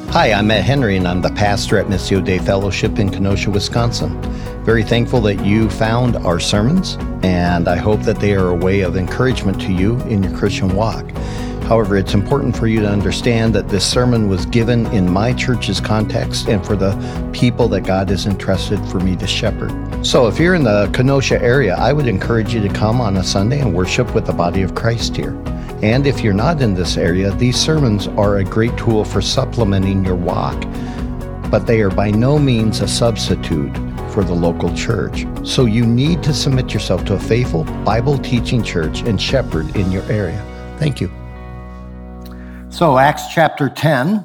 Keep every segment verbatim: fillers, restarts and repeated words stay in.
Hi, I'm Matt Henry, and I'm the pastor at Missio Dei Fellowship in Kenosha, Wisconsin. Very thankful that you found our sermons, and I hope that they are a way of encouragement to you in your Christian walk. However, it's important for you to understand that this sermon was given in my church's context and for the people that God has entrusted for me to shepherd. So if you're in the Kenosha area, I would encourage you to come on a Sunday and worship with the body of Christ here. And if you're not in this area, these sermons are a great tool for supplementing your walk, but they are by no means a substitute for the local church. So you need to submit yourself to a faithful, Bible-teaching church and shepherd in your area. Thank you. So Acts chapter ten,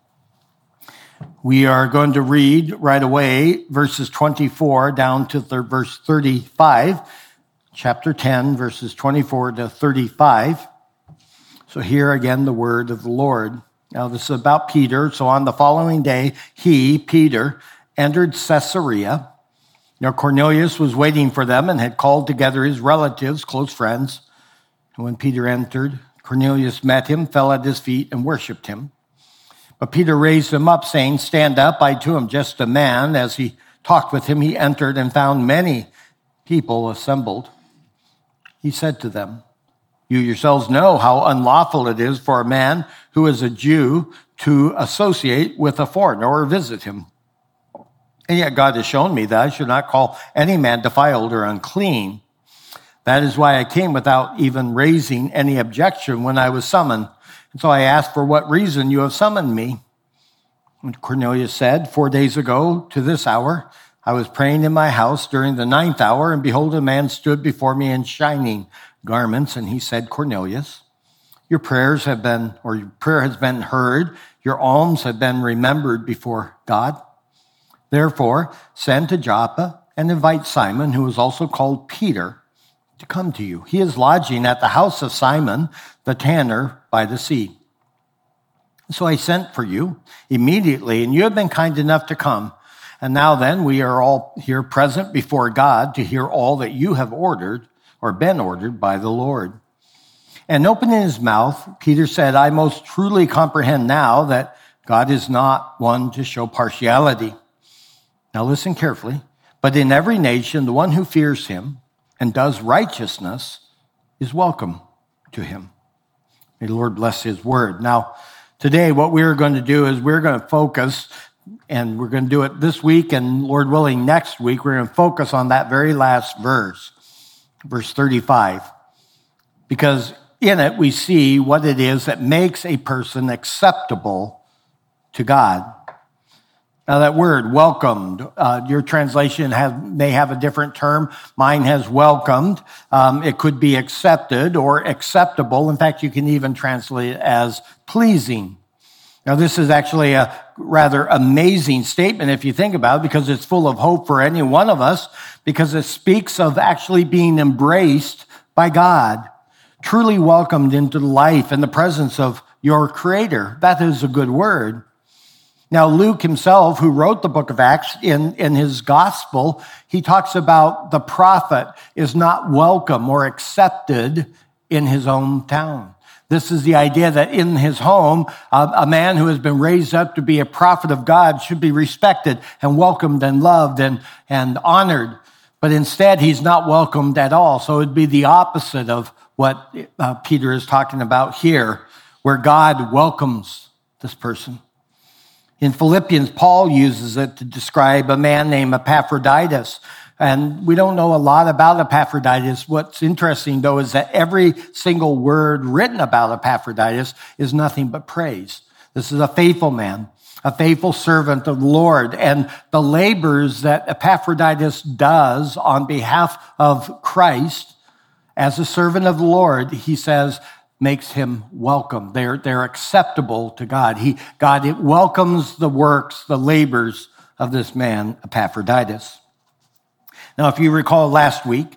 we are going to read right away verses twenty-four down to th- verse thirty-five. Chapter ten, verses twenty-four to thirty-five. So here again, the word of the Lord. Now this is about Peter. So on the following day, he, Peter, entered Caesarea. Now Cornelius was waiting for them and had called together his relatives, close friends. And when Peter entered, Cornelius met him, fell at his feet, and worshipped him. But Peter raised him up, saying, "Stand up, I too am just a man." As he talked with him, he entered and found many people assembled. He said to them, "You yourselves know how unlawful it is for a man who is a Jew to associate with a foreigner or visit him. And yet God has shown me that I should not call any man defiled or unclean. That is why I came without even raising any objection when I was summoned. And so I asked, for what reason you have summoned me?" And Cornelius said, "Four days ago to this hour, I was praying in my house during the ninth hour, and behold, a man stood before me in shining garments, and he said, 'Cornelius, your prayers have been, or your prayer has been heard. Your alms have been remembered before God. Therefore, send to Joppa and invite Simon, who is also called Peter, to come to you. He is lodging at the house of Simon, the tanner by the sea.' So I sent for you immediately, and you have been kind enough to come. And now then, we are all here present before God to hear all that you have ordered or been ordered by the Lord." And opening his mouth, Peter said, "I most truly comprehend now that God is not one to show partiality. Now listen carefully. But in every nation, the one who fears him and does righteousness is welcome to him." May the Lord bless his word. Now, today what we're going to do is we're going to focus, and we're going to do it this week, and Lord willing, next week, we're going to focus on that very last verse, verse thirty-five, because in it we see what it is that makes a person acceptable to God. Now that word, welcomed, uh, your translation has, may have a different term. Mine has welcomed. Um, it could be accepted or acceptable. In fact, you can even translate it as pleasing. Now, this is actually a rather amazing statement if you think about it, because it's full of hope for any one of us, because it speaks of actually being embraced by God, truly welcomed into life in the presence of your Creator. That is a good word. Now, Luke himself, who wrote the book of Acts, in, in his gospel, he talks about the prophet is not welcome or accepted in his own town. This is the idea that in his home, uh, a man who has been raised up to be a prophet of God should be respected and welcomed and loved and, and honored. But instead, he's not welcomed at all. So it'd be the opposite of what uh, Peter is talking about here, where God welcomes this person. In Philippians, Paul uses it to describe a man named Epaphroditus. And we don't know a lot about Epaphroditus. What's interesting, though, is that every single word written about Epaphroditus is nothing but praise. This is a faithful man, a faithful servant of the Lord. And the labors that Epaphroditus does on behalf of Christ as a servant of the Lord, he says, makes him welcome. They're, they're acceptable to God. He, God it welcomes the works, the labors of this man, Epaphroditus. Now, if you recall last week,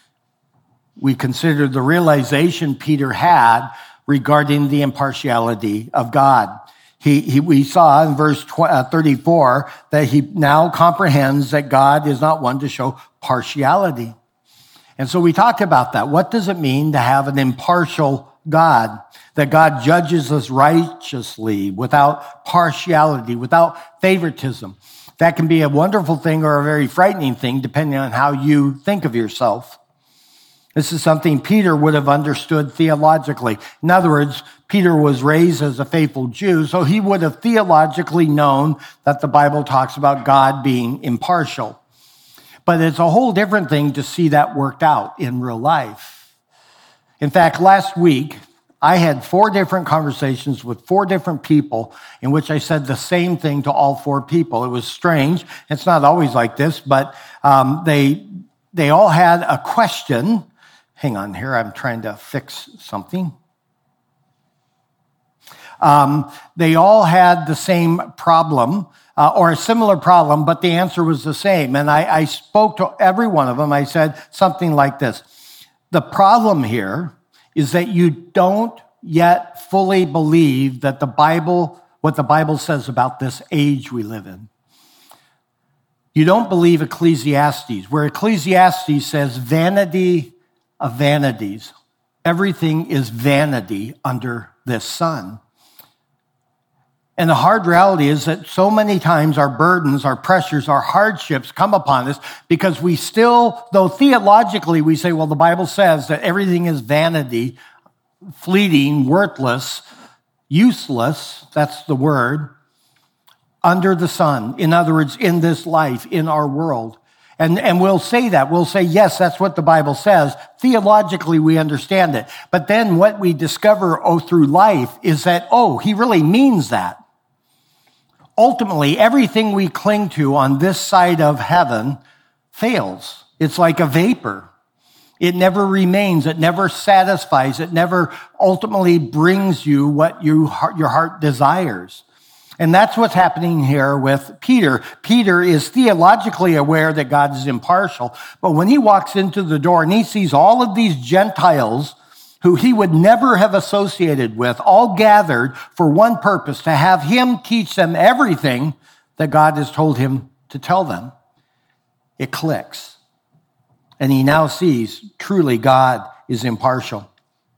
we considered the realization Peter had regarding the impartiality of God. He, he, we saw in verse thirty-four that he now comprehends that God is not one to show partiality. And so we talked about that. What does it mean to have an impartial God, that God judges us righteously, without partiality, without favoritism. That can be a wonderful thing or a very frightening thing, depending on how you think of yourself. This is something Peter would have understood theologically. In other words, Peter was raised as a faithful Jew, so he would have theologically known that the Bible talks about God being impartial. But it's a whole different thing to see that worked out in real life. In fact, last week, I had four different conversations with four different people in which I said the same thing to all four people. It was strange. It's not always like this, but um, they they all had a question. Hang on here, I'm trying to fix something. Um, they all had the same problem uh, or a similar problem, but the answer was the same. And I, I spoke to every one of them. I said something like this. The problem here is that you don't yet fully believe that the Bible, what the Bible says about this age we live in. You don't believe Ecclesiastes, where Ecclesiastes says vanity of vanities. Everything is vanity under this sun. And the hard reality is that so many times our burdens, our pressures, our hardships come upon us because we still, though theologically we say, well, the Bible says that everything is vanity, fleeting, worthless, useless, that's the word, under the sun. In other words, in this life, in our world. And, and we'll say that. We'll say, yes, that's what the Bible says. Theologically, we understand it. But then what we discover oh, through life is that, oh, he really means that. Ultimately, everything we cling to on this side of heaven fails. It's like a vapor. It never remains. It never satisfies. It never ultimately brings you what you, your heart desires. And that's what's happening here with Peter. Peter is theologically aware that God is impartial, but when he walks into the door and he sees all of these Gentiles who he would never have associated with, all gathered for one purpose, to have him teach them everything that God has told him to tell them, it clicks. And he now sees truly God is impartial.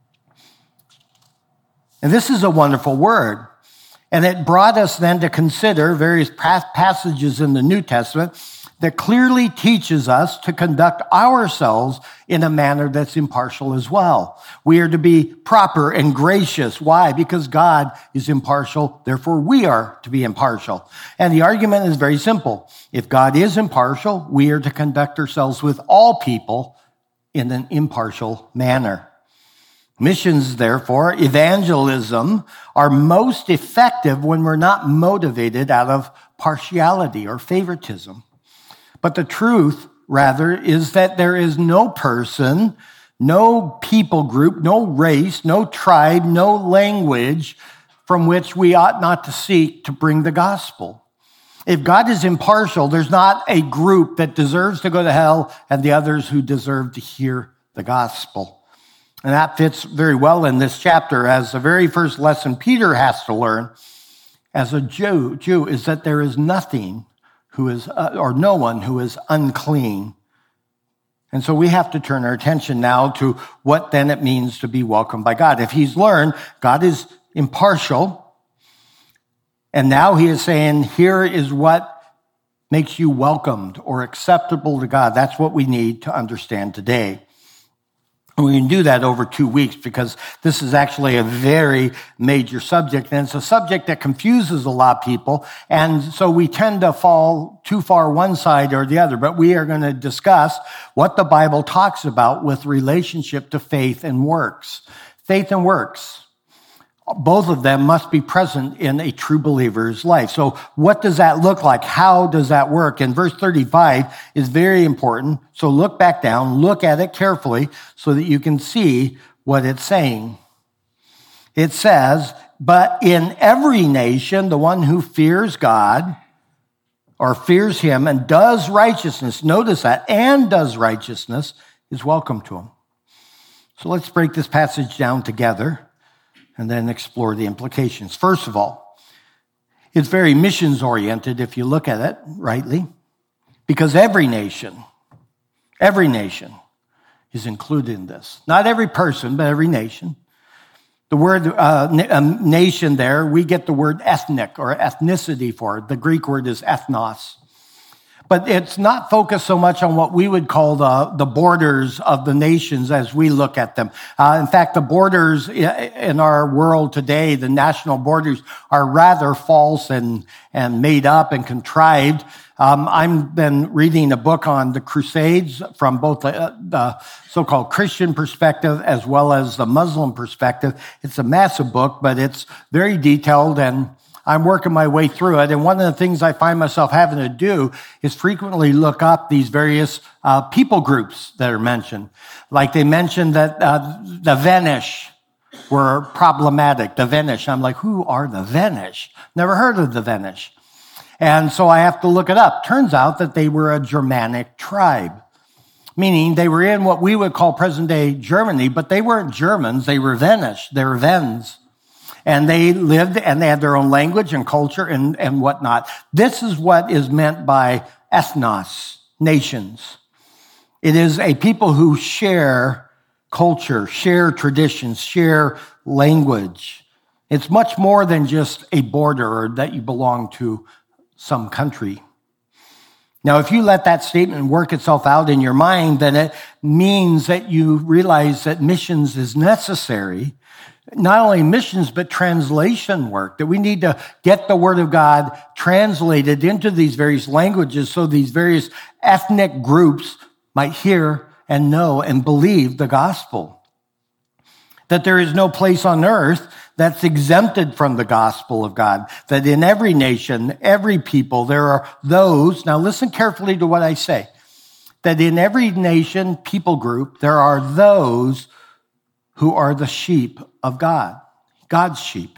And this is a wonderful word. And it brought us then to consider various passages in the New Testament that clearly teaches us to conduct ourselves in a manner that's impartial as well. We are to be proper and gracious. Why? Because God is impartial, therefore we are to be impartial. And the argument is very simple. If God is impartial, we are to conduct ourselves with all people in an impartial manner. Missions, therefore, evangelism, are most effective when we're not motivated out of partiality or favoritism. But the truth, rather, is that there is no person, no people group, no race, no tribe, no language from which we ought not to seek to bring the gospel. If God is impartial, there's not a group that deserves to go to hell and the others who deserve to hear the gospel. And that fits very well in this chapter, as the very first lesson Peter has to learn as a Jew, Jew is that there is nothing who is, uh, or no one who is unclean. And so we have to turn our attention now to what then it means to be welcomed by God. If he's learned God is impartial, and now he is saying, here is what makes you welcomed or acceptable to God. That's what we need to understand today. We can do that over two weeks because this is actually a very major subject, and it's a subject that confuses a lot of people, and so we tend to fall too far one side or the other, but we are going to discuss what the Bible talks about with relationship to faith and works. Faith and works. Both of them must be present in a true believer's life. So what does that look like? How does that work? And verse thirty-five is very important. So look back down, look at it carefully so that you can see what it's saying. It says, but in every nation, the one who fears God or fears him and does righteousness, notice that, and does righteousness is welcome to him. So let's break this passage down together and then explore the implications. First of all, it's very missions-oriented if you look at it rightly, because every nation, every nation is included in this. Not every person, but every nation. The word uh, nation there, we get the word ethnic or ethnicity for it. The Greek word is ethnos. But it's not focused so much on what we would call the, the borders of the nations as we look at them. Uh, in fact, the borders in our world today, the national borders, are rather false and, and made up and contrived. Um, I've been reading a book on the Crusades from both the, the so-called Christian perspective as well as the Muslim perspective. It's a massive book, but it's very detailed, and I'm working my way through it. And one of the things I find myself having to do is frequently look up these various uh, people groups that are mentioned. Like they mentioned that uh, the Venish were problematic, the Venish. I'm like, who are the Venish? Never heard of the Venish. And so I have to look it up. Turns out that they were a Germanic tribe, meaning they were in what we would call present-day Germany, but they weren't Germans. They were Venish. They were Vens. And they lived, and they had their own language and culture and, and whatnot. This is what is meant by ethnos, nations. It is a people who share culture, share traditions, share language. It's much more than just a border or that you belong to some country. Now, if you let that statement work itself out in your mind, then it means that you realize that missions is necessary. Not only missions, but translation work, that we need to get the Word of God translated into these various languages so these various ethnic groups might hear and know and believe the gospel. That there is no place on earth that's exempted from the gospel of God. That in every nation, every people, there are those, now listen carefully to what I say, that in every nation, people group, there are those who are the sheep of God, God's sheep.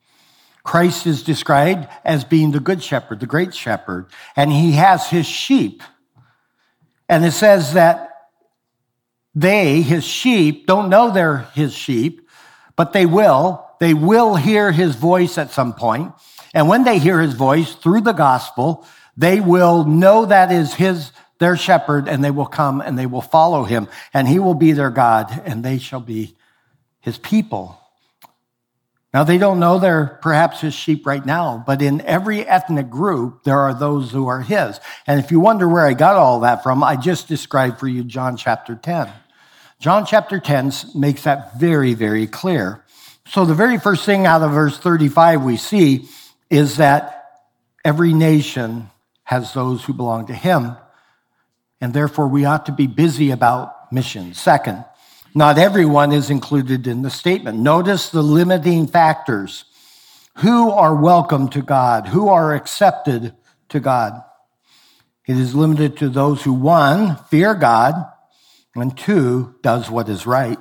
Christ is described as being the good shepherd, the great shepherd, and he has his sheep. And it says that they, his sheep, don't know they're his sheep, but they will. They will hear his voice at some point. And when they hear his voice through the gospel, they will know that is his, their shepherd, and they will come and they will follow him, and he will be their God, and they shall be his people. Now, they don't know they're perhaps his sheep right now, but in every ethnic group, there are those who are his. And if you wonder where I got all that from, I just described for you John chapter ten. John chapter ten makes that very, very clear. So the very first thing out of verse thirty-five we see is that every nation has those who belong to him, and therefore we ought to be busy about missions. Second, not everyone is included in the statement. Notice the limiting factors. Who are welcome to God? Who are accepted to God? It is limited to those who, one, fear God, and two, does what is right.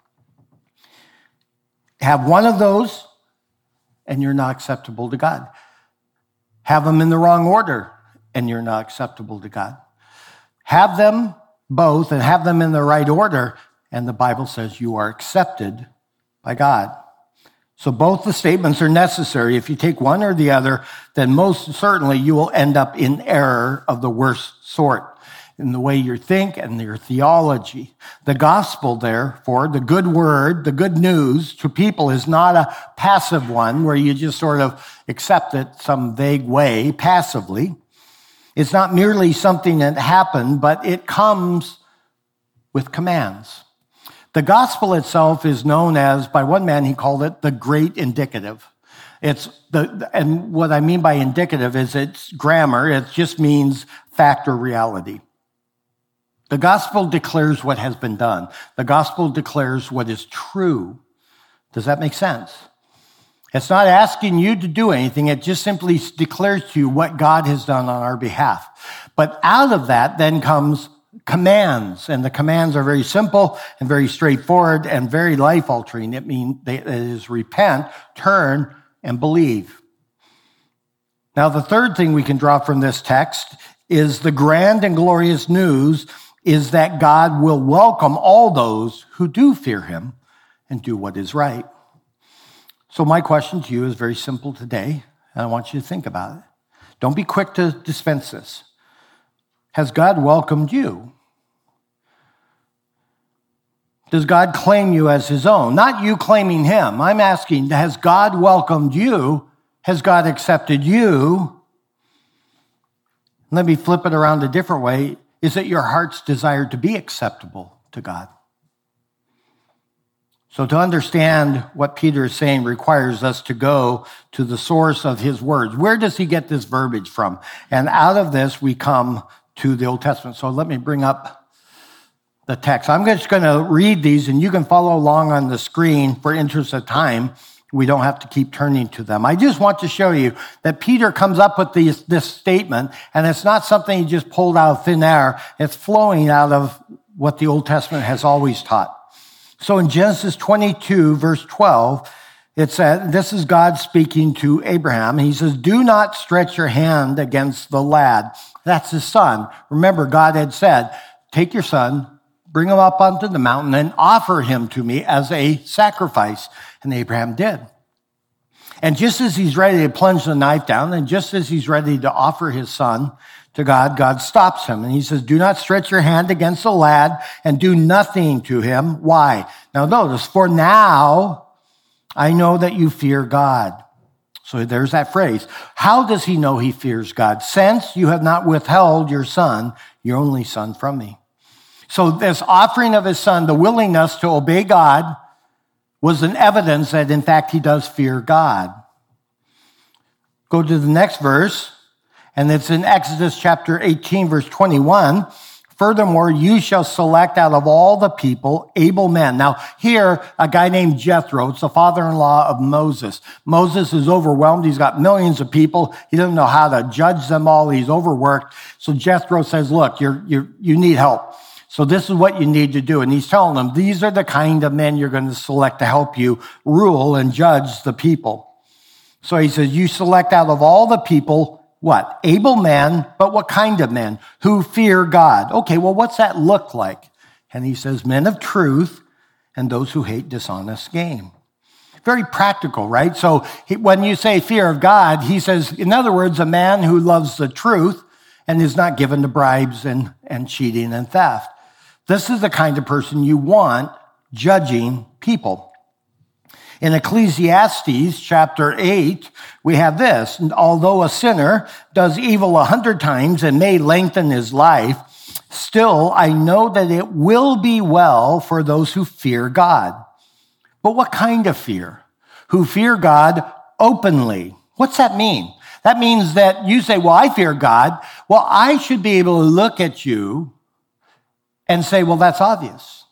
Have one of those, and you're not acceptable to God. Have them in the wrong order, and you're not acceptable to God. Have them both, and have them in the right order, and the Bible says you are accepted by God. So both the statements are necessary. If you take one or the other, then most certainly you will end up in error of the worst sort in the way you think and your theology. The gospel, therefore, the good word, the good news to people is not a passive one where you just sort of accept it some vague way, passively. It's not merely something that happened, but it comes with commands. The gospel itself is known as, by one man, he called it the great indicative. It's the, and what I mean by indicative is it's grammar. It just means fact or reality. The gospel declares what has been done. The gospel declares what is true. Does that make sense? It's not asking you to do anything. It just simply declares to you what God has done on our behalf. But out of that then comes commands, and the commands are very simple and very straightforward and very life-altering. It means it is repent, turn, and believe. Now, the third thing we can draw from this text is the grand and glorious news is that God will welcome all those who do fear him and do what is right. So my question to you is very simple today, and I want you to think about it. Don't be quick to dispense this. Has God welcomed you? Does God claim you as his own? Not you claiming him. I'm asking, has God welcomed you? Has God accepted you? Let me flip it around a different way. Is it your heart's desire to be acceptable to God? So to understand what Peter is saying requires us to go to the source of his words. Where does he get this verbiage from? And out of this, we come to the Old Testament. So let me bring up the text. I'm just going to read these, and you can follow along on the screen for interest of time. We don't have to keep turning to them. I just want to show you that Peter comes up with these, this statement, and it's not something he just pulled out of thin air. It's flowing out of what the Old Testament has always taught. So in Genesis twenty-two, verse twelve, it says, this is God speaking to Abraham. He says, do not stretch your hand against the lad. That's his son. Remember, God had said, take your son, bring him up onto the mountain, and offer him to me as a sacrifice. And Abraham did. And just as he's ready to plunge the knife down, and just as he's ready to offer his son to God, God stops him. And he says, do not stretch your hand against the lad and do nothing to him. Why? Now notice, for now I know that you fear God. So there's that phrase. How does he know he fears God? Since you have not withheld your son, your only son, from me. So this offering of his son, the willingness to obey God, was an evidence that in fact he does fear God. Go to the next verse. And it's in Exodus chapter eighteen, verse twenty-one. Furthermore, you shall select out of all the people able men. Now, here, a guy named Jethro, it's the father-in-law of Moses. Moses is overwhelmed. He's got millions of people. He doesn't know how to judge them all. He's overworked. So Jethro says, look, you're, you're, you need help. So this is what you need to do. And he's telling them, these are the kind of men you're going to select to help you rule and judge the people. So he says, you select out of all the people what? Able men, but what kind of men? Who fear God. Okay, well, what's that look like? And he says, men of truth and those who hate dishonest gain. Very practical, right? So he, when you say fear of God, he says, in other words, a man who loves the truth and is not given to bribes and, and cheating and theft. This is the kind of person you want judging people. In Ecclesiastes chapter eight, we have this. Although a sinner does evil a hundred times and may lengthen his life, still I know that it will be well for those who fear God. But what kind of fear? Who fear God openly. What's that mean? That means that you say, well, I fear God. Well, I should be able to look at you and say, well, that's obvious.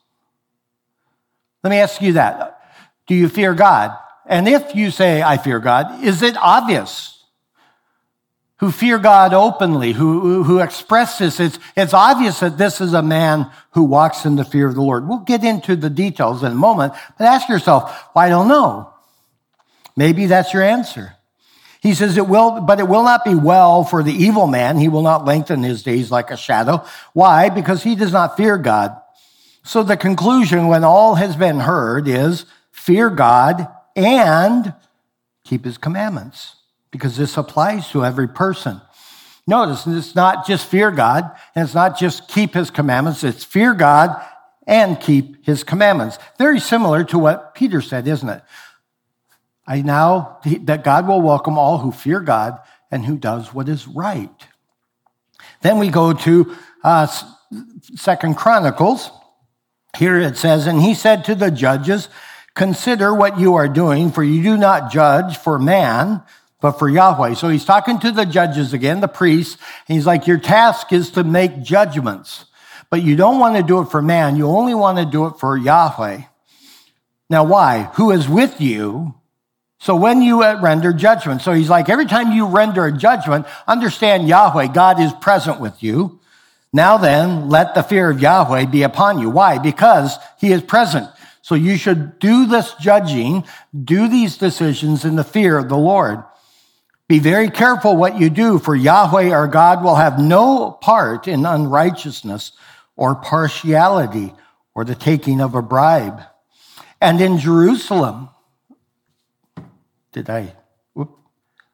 Let me ask you that. Do you fear God? And if you say, I fear God, is it obvious? Who fear God openly, who, who, who express this, it's, it's obvious that this is a man who walks in the fear of the Lord. We'll get into the details in a moment, but ask yourself, well, I don't know. Maybe that's your answer. He says, it will, but it will not be well for the evil man. He will not lengthen his days like a shadow. Why? Because he does not fear God. So the conclusion, when all has been heard, is fear God and keep his commandments, because this applies to every person. Notice, it's not just fear God, and it's not just keep his commandments. It's fear God and keep his commandments. Very similar to what Peter said, isn't it? I now, that God will welcome all who fear God and who does what is right. Then we go to uh, Second Chronicles. Here it says, and he said to the judges, consider what you are doing, for you do not judge for man, but for Yahweh. So he's talking to the judges again, the priests, and he's like, your task is to make judgments, but you don't want to do it for man. You only want to do it for Yahweh. Now, why? Who is with you? So when you render judgment, so he's like, every time you render a judgment, understand Yahweh, God is present with you. Now then, let the fear of Yahweh be upon you. Why? Because he is present. So you should do this judging, do these decisions in the fear of the Lord. Be very careful what you do, for Yahweh our God will have no part in unrighteousness or partiality or the taking of a bribe. And in Jerusalem, did I, whoop,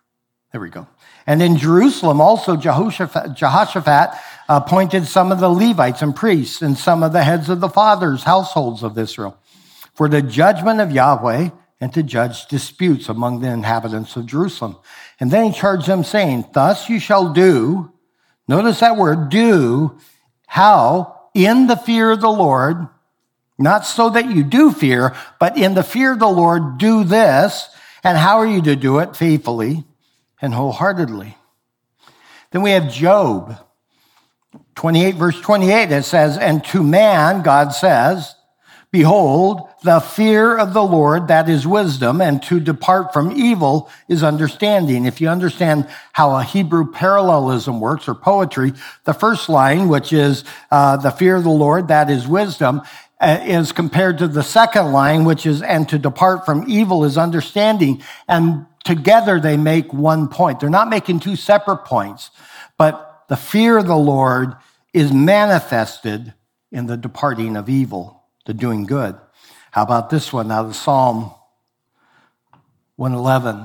There we go. And in Jerusalem, also Jehoshaphat, Jehoshaphat appointed some of the Levites and priests and some of the heads of the fathers' households of Israel for the judgment of Yahweh and to judge disputes among the inhabitants of Jerusalem. And then he charged them, saying, thus you shall do, notice that word, do, how? In the fear of the Lord, not so that you do fear, but in the fear of the Lord, do this. And how are you to do it? Faithfully and wholeheartedly. Then we have Job, twenty-eight, verse twenty-eight. It says, and to man, God says, behold, the fear of the Lord, that is wisdom, and to depart from evil is understanding. If you understand how a Hebrew parallelism works, or poetry, the first line, which is uh, the fear of the Lord, that is wisdom, uh, is compared to the second line, which is, and to depart from evil is understanding. And together they make one point. They're not making two separate points, but the fear of the Lord is manifested in the departing of evil, the doing good. How about this one out of Psalm one eleven?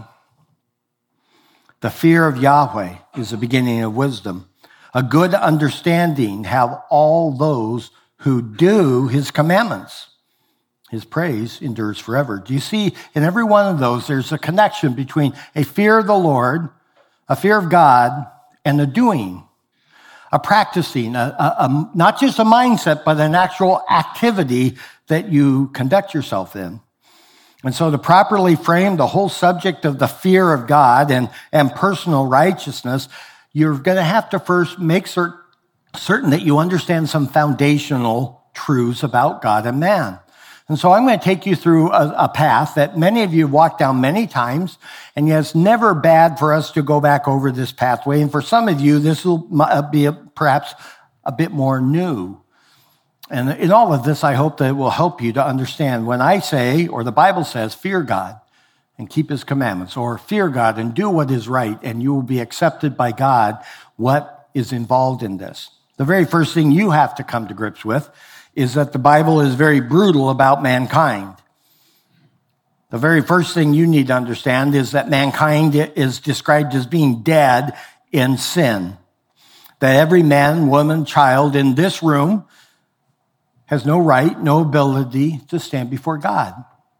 The fear of Yahweh is the beginning of wisdom. A good understanding have all those who do his commandments. His praise endures forever. Do you see in every one of those, there's a connection between a fear of the Lord, a fear of God, and a doing, a practicing, a, a, a, not just a mindset, but an actual activity that you conduct yourself in. And so to properly frame the whole subject of the fear of God and, and personal righteousness, you're going to have to first make cert- certain that you understand some foundational truths about God and man. And so I'm going to take you through a, a path that many of you have walked down many times, and yet it's never bad for us to go back over this pathway. And for some of you, this will be a, perhaps a bit more new. And in all of this, I hope that it will help you to understand when I say, or the Bible says, fear God and keep his commandments, or fear God and do what is right, and you will be accepted by God, what is involved in this. The very first thing you have to come to grips with is that the Bible is very brutal about mankind. The very first thing you need to understand is that mankind is described as being dead in sin. That every man, woman, child in this room has no right, no ability to stand before God.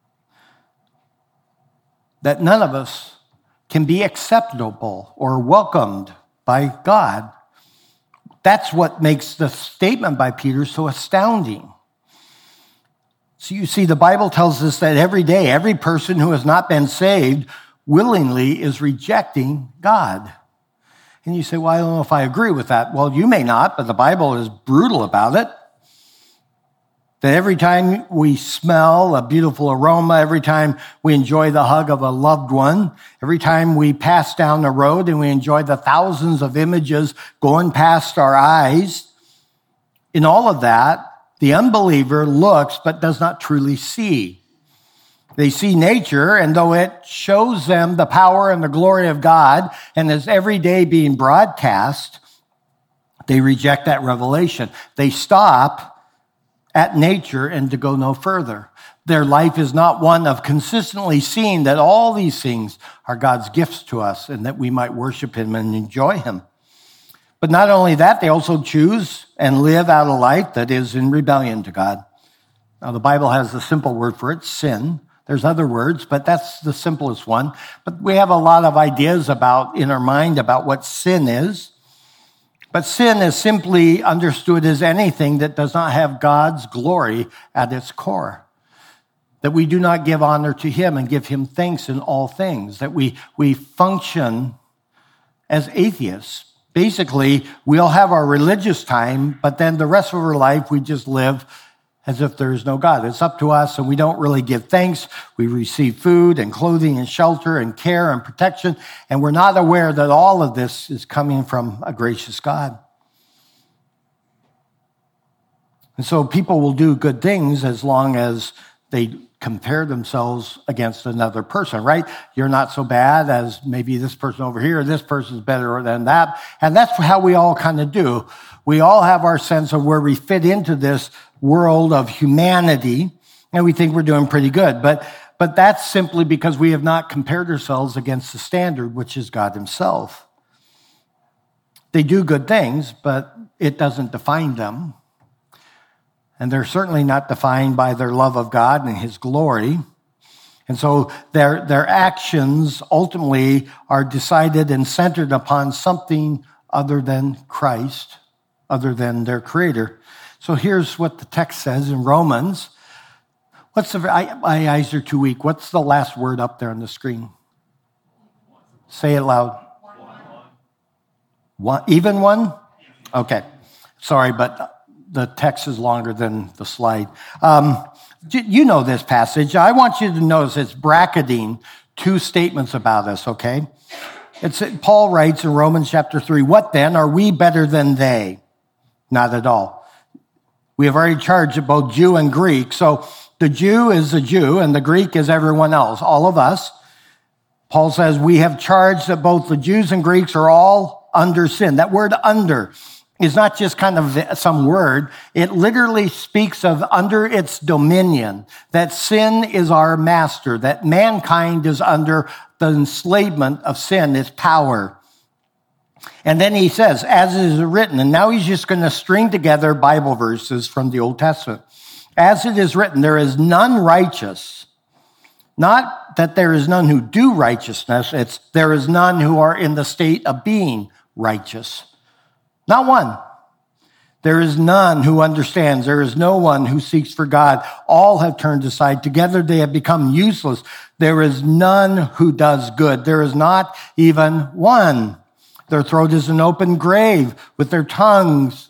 That none of us can be acceptable or welcomed by God. That's what makes the statement by Peter so astounding. So you see, the Bible tells us that every day, every person who has not been saved willingly is rejecting God. And you say, well, I don't know if I agree with that. Well, you may not, but the Bible is brutal about it. That every time we smell a beautiful aroma, every time we enjoy the hug of a loved one, every time we pass down the road and we enjoy the thousands of images going past our eyes, in all of that, the unbeliever looks but does not truly see. They see nature, and though it shows them the power and the glory of God and is every day being broadcast, they reject that revelation. They stop at nature and to go no further. Their life is not one of consistently seeing that all these things are God's gifts to us and that we might worship him and enjoy him. But not only that, they also choose and live out a life that is in rebellion to God. Now, the Bible has a simple word for it, sin. There's other words, but that's the simplest one. But we have a lot of ideas about in our mind about what sin is. But sin is simply understood as anything that does not have God's glory at its core. That we do not give honor to him and give him thanks in all things. That we, we function as atheists. Basically, we'll have our religious time, but then the rest of our life we just live as if there is no God. It's up to us, and we don't really give thanks. We receive food and clothing and shelter and care and protection, and we're not aware that all of this is coming from a gracious God. And so people will do good things as long as they compare themselves against another person, right? You're not so bad as maybe this person over here, this person's better than that. And that's how we all kind of do. We all have our sense of where we fit into this world of humanity, and we think we're doing pretty good. But but that's simply because we have not compared ourselves against the standard, which is God himself. They do good things, but it doesn't define them. And they're certainly not defined by their love of God and his glory. And so their, their actions ultimately are decided and centered upon something other than Christ, other than their creator. So here's what the text says in Romans. What's the, I, my eyes are too weak. What's the last word up there on the screen? Say it loud. One, even one? Okay. Sorry, but the text is longer than the slide. Um, you know this passage. I want you to notice it's bracketing two statements about us, okay? It's, Paul writes in Romans chapter three, what then? Are we better than they? Not at all. We have already charged that both Jew and Greek. So the Jew is a Jew and the Greek is everyone else, all of us. Paul says we have charged that both the Jews and Greeks are all under sin. That word under is not just kind of some word. It literally speaks of under its dominion, that sin is our master, that mankind is under the enslavement of sin, its power. And then he says, as it is written, and now he's just going to string together Bible verses from the Old Testament. As it is written, there is none righteous. Not that there is none who do righteousness, it's there is none who are in the state of being righteous. Not one. There is none who understands. There is no one who seeks for God. All have turned aside. Together they have become useless. There is none who does good. There is not even one. Their throat is an open grave. With their tongues,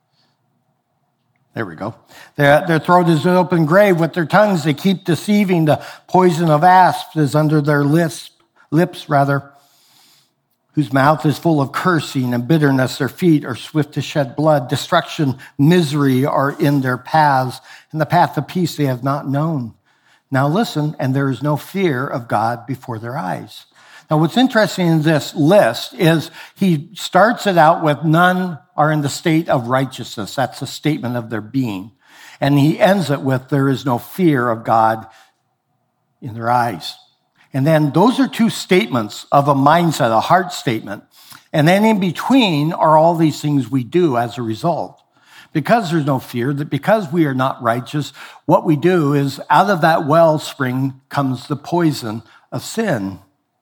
there we go. Their, their throat is an open grave. With their tongues they keep deceiving. The poison of asps is under their lips, lips rather. Whose mouth is full of cursing and bitterness. Their feet are swift to shed blood. Destruction, misery are in their paths, and the path of peace they have not known. Now listen, and there is no fear of God before their eyes. Now what's interesting in this list is he starts it out with none are in the state of righteousness. That's a statement of their being. And he ends it with there is no fear of God in their eyes. And then those are two statements of a mindset, a heart statement. And then in between are all these things we do as a result. Because there's no fear, that because we are not righteous, what we do is out of that wellspring comes the poison of sin.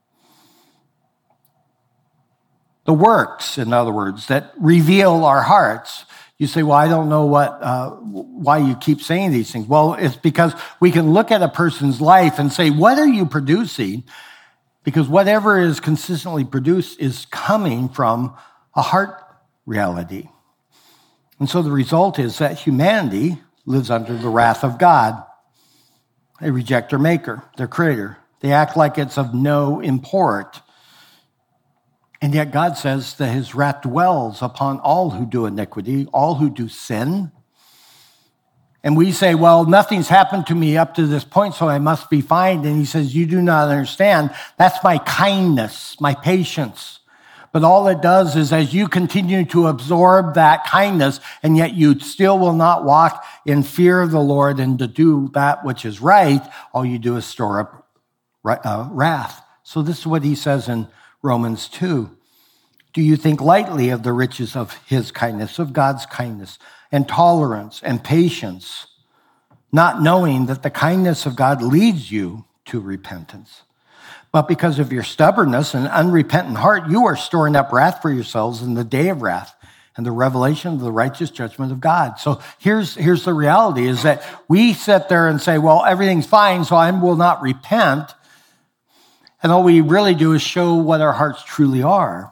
The works, in other words, that reveal our hearts. You say, well, I don't know what, uh, why you keep saying these things. Well, it's because we can look at a person's life and say, what are you producing? Because whatever is consistently produced is coming from a heart reality. And so the result is that humanity lives under the wrath of God. They reject their maker, their creator. They act like it's of no import. And yet God says that his wrath dwells upon all who do iniquity, all who do sin. And we say, well, nothing's happened to me up to this point, so I must be fine. And he says, you do not understand. That's my kindness, my patience. But all it does is as you continue to absorb that kindness, and yet you still will not walk in fear of the Lord and to do that which is right, all you do is store up wrath. So this is what he says in Romans two. Do you think lightly of the riches of his kindness, of God's kindness and tolerance and patience, not knowing that the kindness of God leads you to repentance? But because of your stubbornness and unrepentant heart, you are storing up wrath for yourselves in the day of wrath and the revelation of the righteous judgment of God. So here's, here's the reality is that we sit there and say, well, everything's fine, so I will not repent. And all we really do is show what our hearts truly are.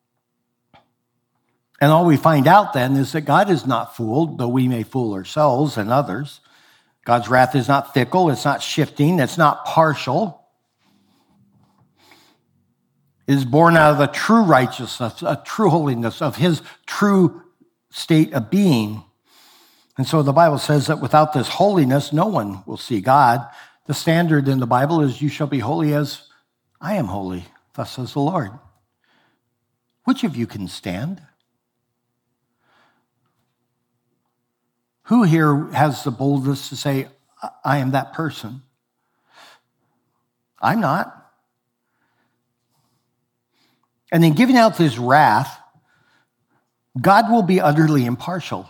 And all we find out then is that God is not fooled, though we may fool ourselves and others. God's wrath is not fickle, it's not shifting, it's not partial. It is born out of the true righteousness, a true holiness of his true state of being. And so the Bible says that without this holiness, no one will see God. The standard in the Bible is you shall be holy as I am holy, thus says the Lord. Which of you can stand? Who here has the boldness to say, I am that person? I'm not. And in giving out this wrath, God will be utterly impartial.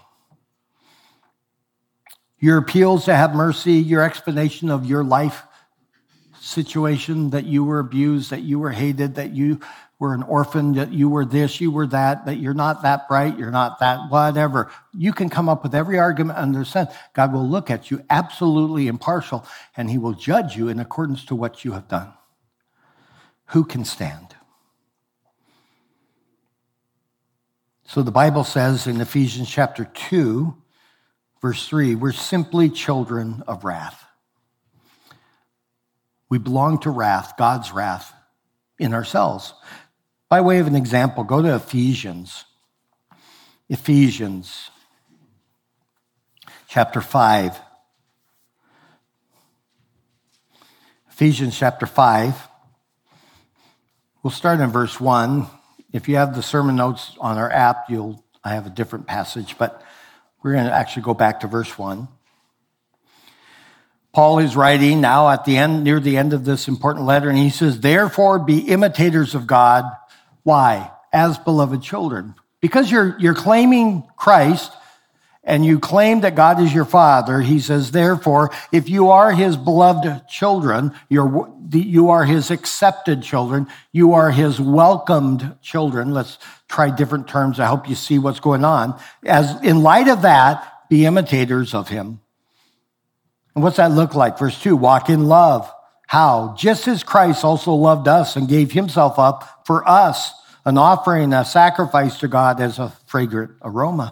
Your appeals to have mercy, your explanation of your life situation, that you were abused, that you were hated, that you were an orphan, that you were this, you were that, that you're not that bright, you're not that, whatever. You can come up with every argument under the sun. God will look at you absolutely impartial, and he will judge you in accordance to what you have done. Who can stand? So the Bible says in Ephesians chapter two, verse three, we're simply children of wrath. We belong to wrath, God's wrath, in ourselves. By way of an example, go to Ephesians. Ephesians chapter five. Ephesians chapter five. We'll start in verse one. If you have the sermon notes on our app, you'll I have a different passage, but we're going to actually go back to verse one. Paul is writing now at the end, near the end of this important letter, and he says, therefore be imitators of God. Why? As beloved children. Because you're, you're claiming Christ and you claim that God is your Father, he says, therefore, if you are his beloved children, you're, you are his accepted children, you are his welcomed children. Let's try different terms to help you see what's going on. As in light of that, be imitators of him. And what's that look like? Verse two, walk in love. How? Just as Christ also loved us and gave himself up for us, an offering, a sacrifice to God as a fragrant aroma.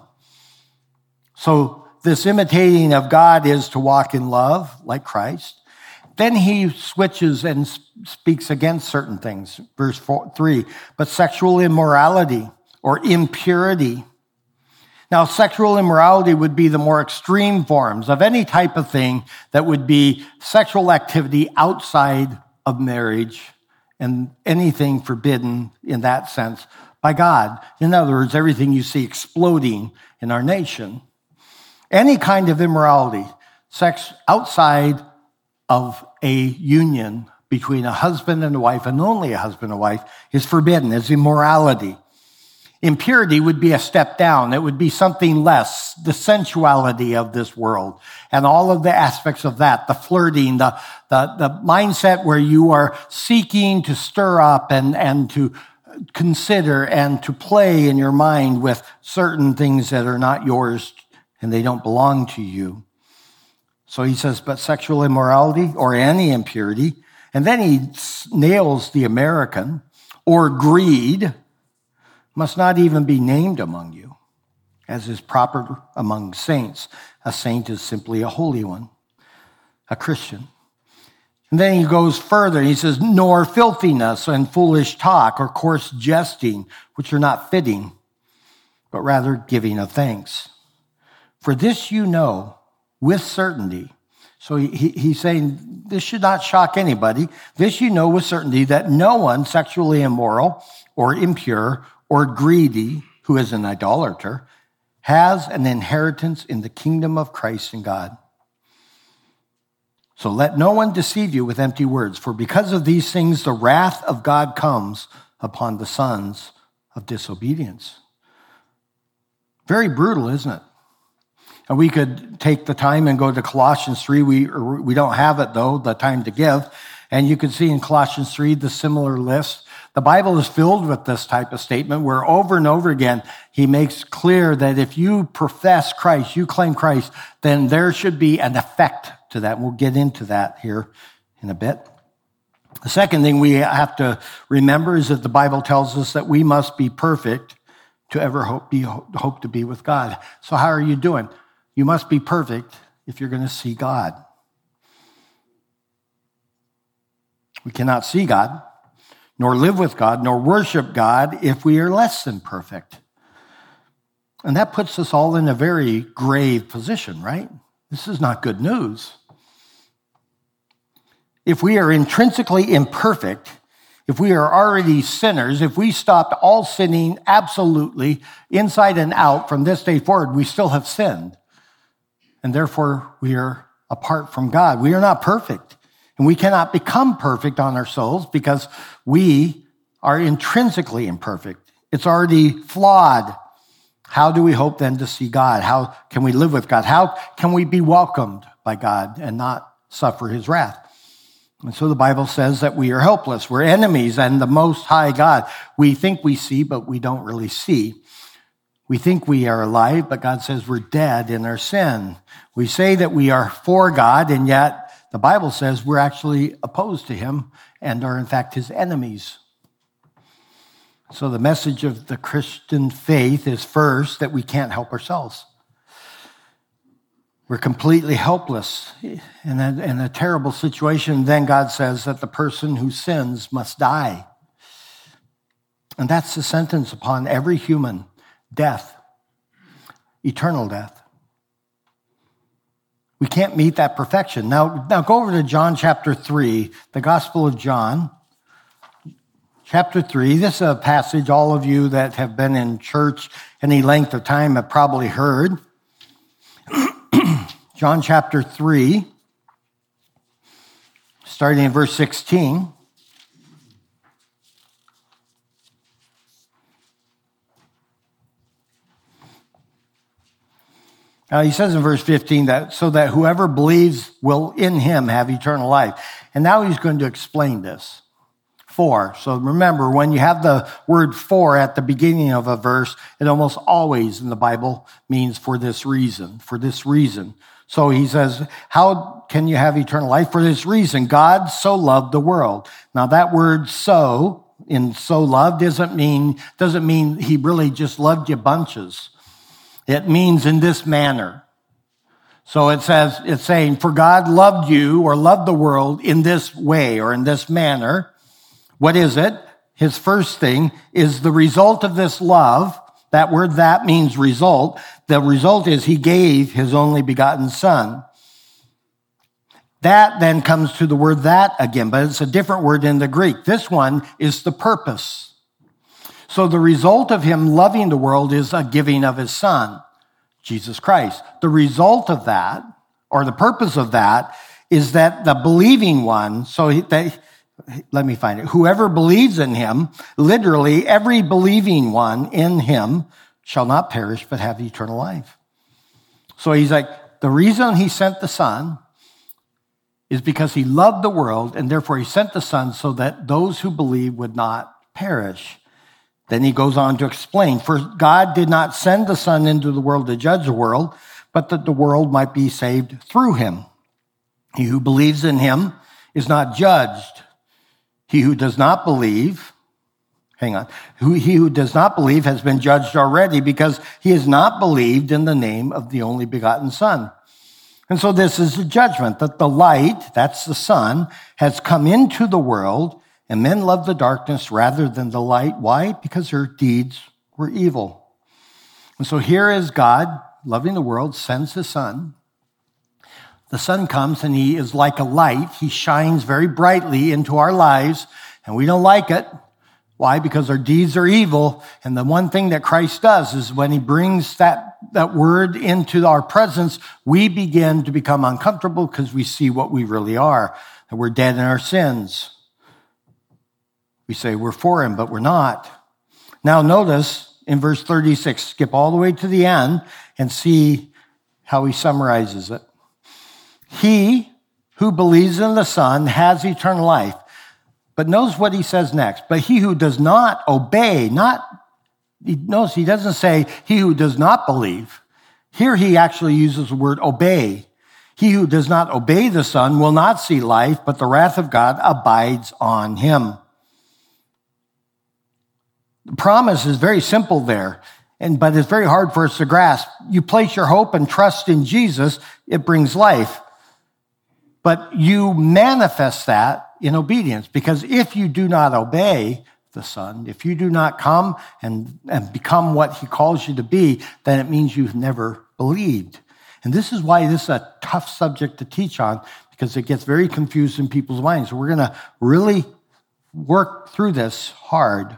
So this imitating of God is to walk in love like Christ. Then he switches and speaks against certain things. Verse four, three, but sexual immorality or impurity. Now, sexual immorality would be the more extreme forms of any type of thing that would be sexual activity outside of marriage and anything forbidden in that sense by God. In other words, everything you see exploding in our nation. Any kind of immorality, sex outside of a union between a husband and a wife, and only a husband and wife, is forbidden, is immorality. Impurity would be a step down. It would be something less, the sensuality of this world and all of the aspects of that, the flirting, the, the, the mindset where you are seeking to stir up and, and to consider and to play in your mind with certain things that are not yours and they don't belong to you. So he says, but sexual immorality or any impurity, and then he nails the American, or greed, must not even be named among you, as is proper among saints. A saint is simply a holy one, a Christian. And then he goes further. He says, nor filthiness and foolish talk or coarse jesting, which are not fitting, but rather giving of thanks. For this you know with certainty. So he, he, he's saying this should not shock anybody. This you know with certainty that no one sexually immoral or impure or greedy, who is an idolater, has an inheritance in the kingdom of Christ and God. So let no one deceive you with empty words, for because of these things the wrath of God comes upon the sons of disobedience. Very brutal, isn't it? And we could take the time and go to Colossians three. We, we don't have it, though, the time to give. And you can see in Colossians three the similar list. The Bible is filled with this type of statement where over and over again, he makes clear that if you profess Christ, you claim Christ, then there should be an effect to that. We'll get into that here in a bit. The second thing we have to remember is that the Bible tells us that we must be perfect to ever hope, be, hope to be with God. So how are you doing? You must be perfect if you're going to see God. We cannot see God, nor live with God, nor worship God if we are less than perfect. And that puts us all in a very grave position, right? This is not good news. If we are intrinsically imperfect, if we are already sinners, if we stopped all sinning absolutely inside and out from this day forward, we still have sinned. And therefore, we are apart from God. We are not perfect. And we cannot become perfect on our souls because we are intrinsically imperfect. It's already flawed. How do we hope then to see God? How can we live with God? How can we be welcomed by God and not suffer his wrath? And so the Bible says that we are helpless. We're enemies and the Most High God. We think we see, but we don't really see. We think we are alive, but God says we're dead in our sin. We say that we are for God, and yet the Bible says we're actually opposed to him and are in fact his enemies. So the message of the Christian faith is first that we can't help ourselves. We're completely helpless in a, in a terrible situation. Then God says that the person who sins must die. And that's the sentence upon every human: death, eternal death. We can't meet that perfection. Now, now go over to John chapter three, the Gospel of John. Chapter three, this is a passage all of you that have been in church any length of time have probably heard. John chapter three, starting in verse sixteen. Now he says in verse fifteen that so that whoever believes will in him have eternal life. And now he's going to explain this. For. So remember, when you have the word for at the beginning of a verse, it almost always in the Bible means for this reason, for this reason. So he says, how can you have eternal life? For this reason, God so loved the world. Now that word so, in so loved, doesn't mean, doesn't mean he really just loved you bunches. It means in this manner. So it says, it's saying, for God loved you or loved the world in this way or in this manner. What is it? His first thing is the result of this love. That word that means result. The result is he gave his only begotten son. That then comes to the word that again, but it's a different word in the Greek. This one is the purpose. So the result of him loving the world is a giving of his son, Jesus Christ. The result of that, or the purpose of that, is that the believing one, so he, they, let me find it. Whoever believes in him, literally every believing one in him shall not perish but have eternal life. So he's like, the reason he sent the son is because he loved the world, and therefore he sent the son so that those who believe would not perish. Then he goes on to explain, for God did not send the son into the world to judge the world, but that the world might be saved through him. He who believes in him is not judged. He who does not believe, hang on, who, he who does not believe has been judged already because he has not believed in the name of the only begotten Son. And so this is a judgment that the light, that's the sun, has come into the world, and men love the darkness rather than the light. Why? Because their deeds were evil. And so here is God, loving the world, sends his son. The sun comes and he is like a light. He shines very brightly into our lives, and we don't like it. Why? Because our deeds are evil. And the one thing that Christ does is when he brings that, that word into our presence, we begin to become uncomfortable because we see what we really are, that we're dead in our sins. We say we're for him, but we're not. Now notice in verse thirty-six, skip all the way to the end and see how he summarizes it. He who believes in the Son has eternal life. But notice what he says next. But he who does not obey, not, notice he doesn't say he who does not believe. Here he actually uses the word obey. He who does not obey the Son will not see life, but the wrath of God abides on him. The promise is very simple there, and but it's very hard for us to grasp. You place your hope and trust in Jesus, it brings life. But you manifest that in obedience, because if you do not obey the Son, if you do not come and, and become what he calls you to be, then it means you've never believed. And this is why this is a tough subject to teach on, because it gets very confused in people's minds. So we're going to really work through this hard.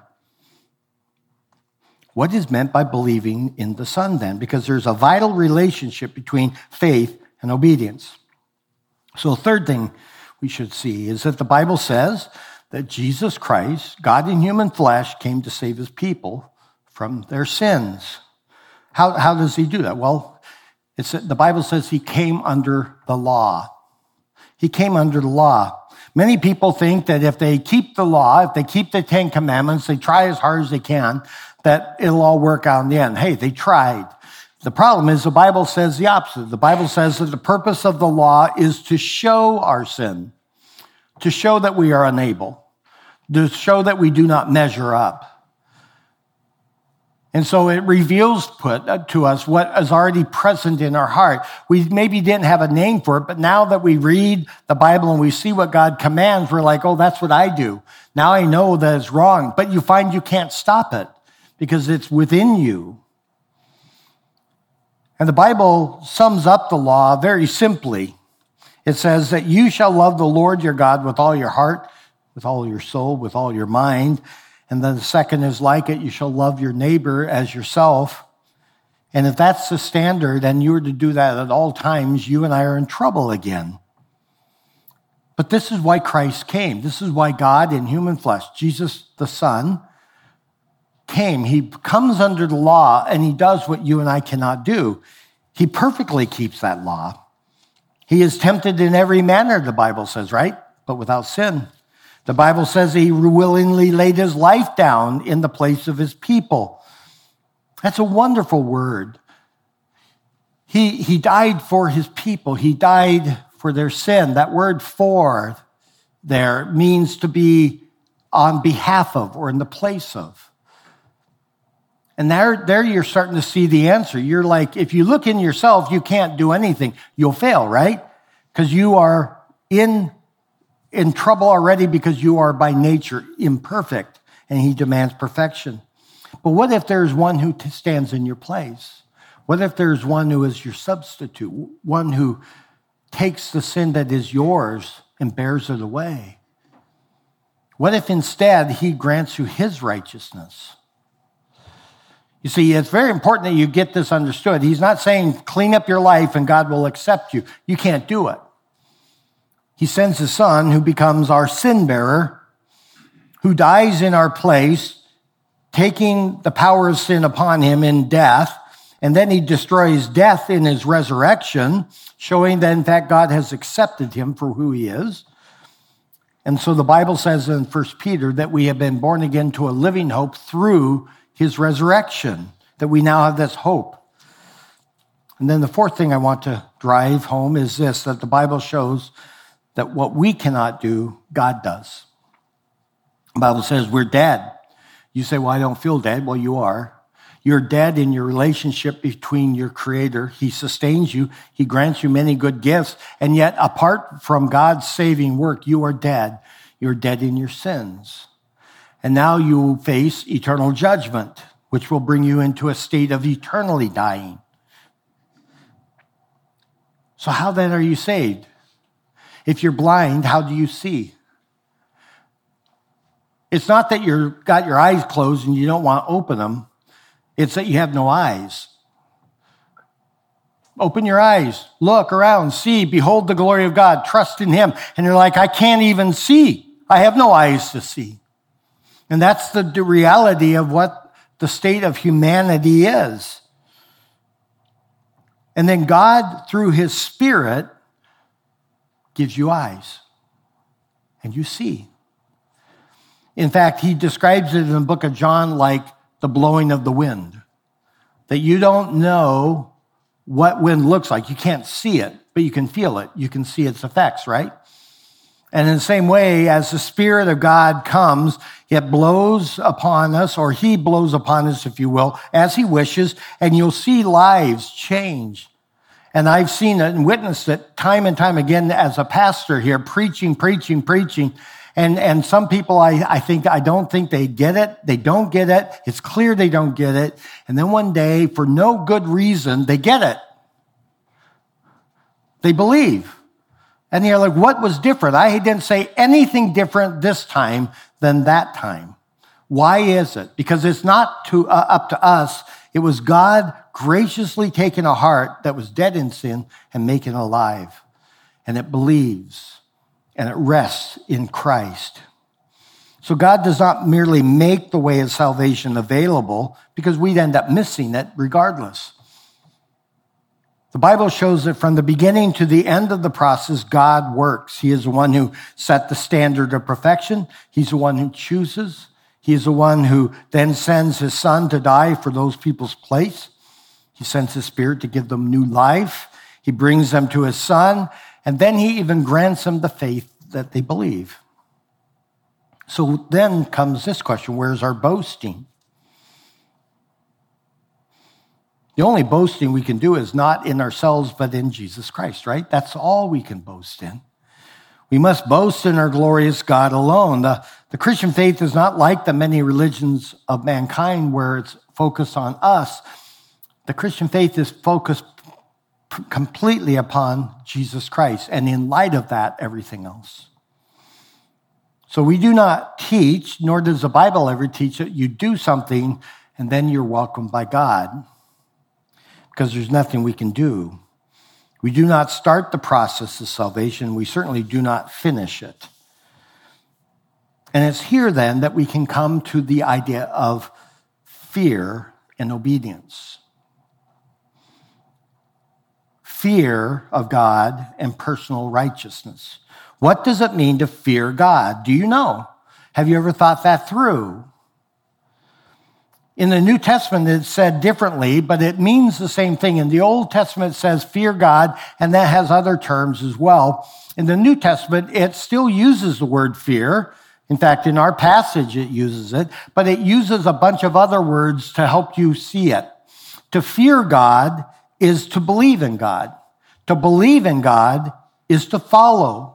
What is meant by believing in the Son then? Because there's a vital relationship between faith and obedience. So third thing, we should see is that the Bible says that Jesus Christ, God in human flesh, came to save his people from their sins. How, how does he do that? Well, it's, the Bible says he came under the law. He came under the law. Many people think that if they keep the law, if they keep the Ten Commandments, they try as hard as they can, that it'll all work out in the end. Hey, they tried. The problem is the Bible says the opposite. The Bible says that the purpose of the law is to show our sin, to show that we are unable, to show that we do not measure up. And so it reveals put to us what is already present in our heart. We maybe didn't have a name for it, but now that we read the Bible and we see what God commands, we're like, oh, that's what I do. Now I know that it's wrong, but you find you can't stop it because it's within you. And the Bible sums up the law very simply. It says that you shall love the Lord your God with all your heart, with all your soul, with all your mind. And then the second is like it, you shall love your neighbor as yourself. And if that's the standard and you were to do that at all times, you and I are in trouble again. But this is why Christ came. This is why God in human flesh, Jesus the Son, came. He comes under the law and he does what you and I cannot do. He perfectly keeps that law. He is tempted in every manner, the Bible says, right? But without sin. The Bible says he willingly laid his life down in the place of his people. That's a wonderful word. He, he died for his people. He died for their sin. That word for there means to be on behalf of or in the place of. And there, there you're starting to see the answer. You're like, if you look in yourself, you can't do anything. You'll fail, right? Because you are in in trouble already because you are by nature imperfect and he demands perfection. But what if there's one who t- stands in your place? What if there's one who is your substitute, one who takes the sin that is yours and bears it away? What if instead he grants you his righteousness? You see, it's very important that you get this understood. He's not saying clean up your life and God will accept you. You can't do it. He sends his son who becomes our sin bearer, who dies in our place, taking the power of sin upon him in death. And then he destroys death in his resurrection, showing that in fact God has accepted him for who he is. And so the Bible says in First Peter that we have been born again to a living hope through his resurrection, that we now have this hope. And then the fourth thing I want to drive home is this, that the Bible shows that what we cannot do, God does. The Bible says we're dead. You say, well, I don't feel dead. Well, you are. You're dead in your relationship between your Creator. He sustains you. He grants you many good gifts. And yet, apart from God's saving work, you are dead. You're dead in your sins. And now you face eternal judgment, which will bring you into a state of eternally dying. So how then are you saved? If you're blind, how do you see? It's not that you've got your eyes closed and you don't want to open them. It's that you have no eyes. Open your eyes, look around, see, behold the glory of God, trust in him. And you're like, I can't even see. I have no eyes to see. And that's the, the reality of what the state of humanity is. And then God, through his Spirit, gives you eyes, and you see. In fact, he describes it in the book of John like the blowing of the wind, that you don't know what wind looks like. You can't see it, but you can feel it. You can see its effects, right? And in the same way, as the Spirit of God comes, it blows upon us, or he blows upon us, if you will, as he wishes, and you'll see lives change. And I've seen it and witnessed it time and time again as a pastor here, preaching, preaching, preaching. And, and some people, I, I think, I don't think they get it. They don't get it. It's clear they don't get it. And then one day, for no good reason, they get it. They believe. And you're like, what was different? I didn't say anything different this time than that time. Why is it? Because it's not to, uh, up to us. It was God graciously taking a heart that was dead in sin and making it alive. And it believes. and it rests in Christ. So God does not merely make the way of salvation available because we'd end up missing it regardless. The Bible shows that from the beginning to the end of the process, God works. He is the one who set the standard of perfection. He's the one who chooses. He is the one who then sends his son to die for those people's place. He sends his spirit to give them new life. He brings them to his son, and then he even grants them the faith that they believe. So then comes this question, where's our boasting? The only boasting we can do is not in ourselves, but in Jesus Christ, right? That's all we can boast in. We must boast in our glorious God alone. The, the Christian faith is not like the many religions of mankind where it's focused on us. The Christian faith is focused p- completely upon Jesus Christ, and in light of that, everything else. So we do not teach, nor does the Bible ever teach that you do something and then you're welcomed by God, because there's nothing we can do. We do not start the process of salvation. We certainly do not finish it. And it's here then that we can come to the idea of fear and obedience. Fear of God and personal righteousness. What does it mean to fear God? Do you know? Have you ever thought that through? In the New Testament, it's said differently, but it means the same thing. In the Old Testament, it says fear God, and that has other terms as well. In the New Testament, it still uses the word fear. In fact, in our passage, it uses it, but it uses a bunch of other words to help you see it. To fear God is to believe in God. To believe in God is to follow